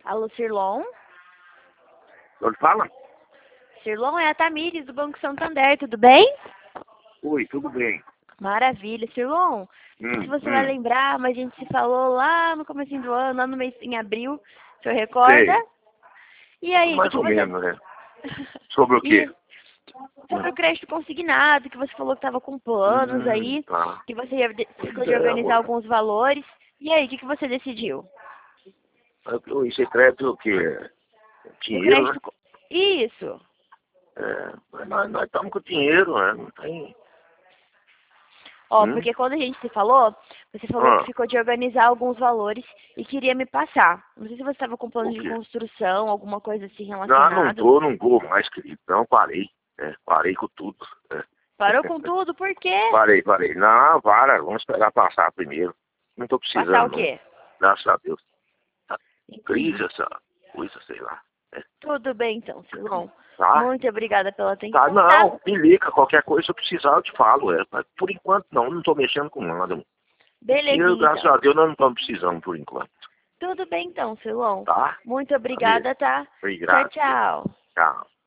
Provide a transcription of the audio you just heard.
Alô, Cirlon? Onde fala? Cirlon, é a Tamires do Banco Santander, tudo bem? Oi, tudo bem. Maravilha. Cirlon, não sei se você vai lembrar, mas a gente se falou lá no comecinho do ano, lá no mês, em abril, o senhor recorda? Sei. E aí, Mais ou menos, né? Sobre o quê? Sobre o crédito consignado, que você falou que estava com planos aí, Tá. que você ficou de organizar alguns valores. E aí, o que você decidiu? Esse crédito é o quê? O Dinheiro, né? crédito... Isso. Mas nós estamos com dinheiro, né? Não tem... Ó, porque quando a gente se falou, você falou que ficou de organizar alguns valores e queria me passar. Não sei se você estava com plano de construção, alguma coisa assim relacionada. Não vou mais, querido. Não, parei. Parei com tudo. Parou com tudo? Por quê? Parei. Não, vamos esperar passar primeiro. Não estou precisando. Passar o quê? Graças a Deus. Crise essa coisa, sei lá. Tudo bem então, Cirlon. Tá? Muito obrigada pela atenção. Tá, não, me liga, qualquer coisa, se eu precisar, eu te falo. Mas por enquanto não estou mexendo com nada. Belezinha, Graças então. a Deus, nós não estamos precisando por enquanto. Tudo bem então, Cirlon. Tá? Muito obrigada, tá? Obrigado. Tchau, tchau. Tchau.